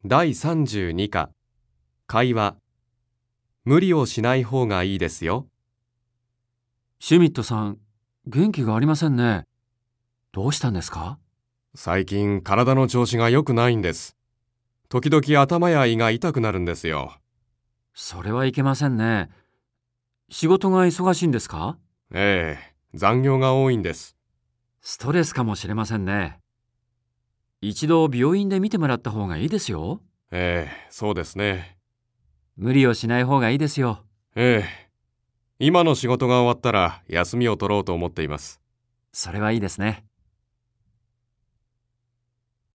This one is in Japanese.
第32課、会話。無理をしない方がいいですよ。 シュミットさん、元気がありませんね。どうしたんですか？ 最近体の調子が良くないんです。時々頭や胃が痛くなるんですよ。 それはいけませんね。仕事が忙しいんですか？ ええ、残業が多いんです。 ストレスかもしれませんね。一度病院で見てもらった方がいいですよ。 ええ、そうですね。 無理をしない方がいいですよ。 ええ、今の仕事が終わったら休みを取ろうと思っています。 それはいいですね。